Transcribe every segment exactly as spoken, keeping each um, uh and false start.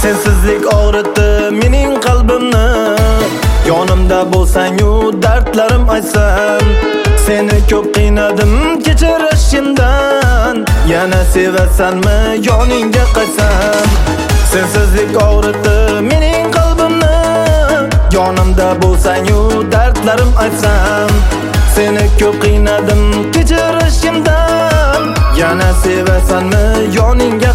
Sensizlik og'ritdi mening qalbimni. Yonimda bo'lsang-yu dardlarim aytsam, seni ko'p qiynadim kechirishimdan. Yana sevasanmi yoningga qaytsam? Sensizlik og'ritdi mening qalbimni. Yonimda bo'lsang-yu dardlarim aytsam, seni ko'p qiynadim kechirishimdan. Yana sevasanmi yoningga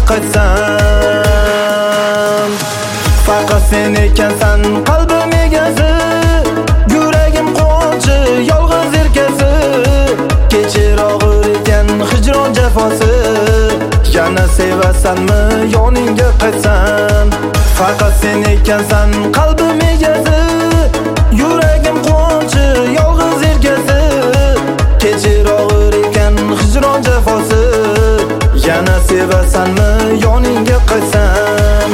qaytsam? Faqat sen ekansan qalbim egasi, yuragim quvonchi yolg'iz erkasi. Kechir og'ir ekan hijron jafosi, yana sevasanmi yoningga qaytsam? Faqat sen ekansan qalbim egasi, yuragim quvonchi yolg'iz erkasi. Kechir og'ir ekan hijron jafosi, yana sevasanmi yoningga qaytsam?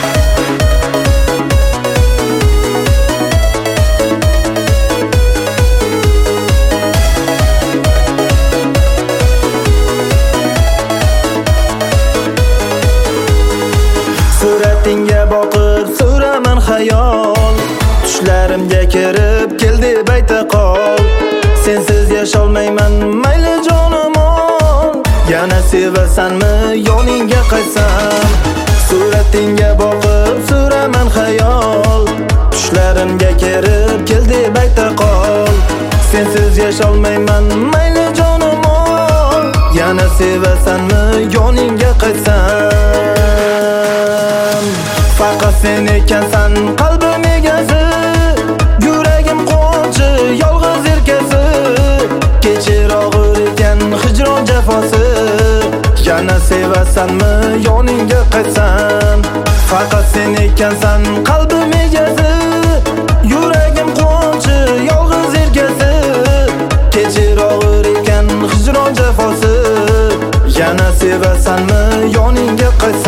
Suratingga boqib suraman xayol, tushlarimga kirib keldi bayta qol. Sensiz yasholmayman mayli jonimon, yana sevasanmi yoningga qaytsam? Suratingga boqib suraman xayol, tushlarimga kirib keldi bayta qol. Sensiz yasholmayman mayli jonimon, yana sevasanmi yoningga qaytsam? Faqat sen ekansan qalbim egasi, yuragim quvonchi yolg'iz erkasi. Kechir og'ir ekan hijron jafosi, yana sevasanmi yoningga qaytsam? Faqat sen ekansan qalbim egasi, yuragim quvonchi yolg'iz erkasi. Kechir og'ir ekan hijron jafosi, yana sevasanmi yoningga qaytsam?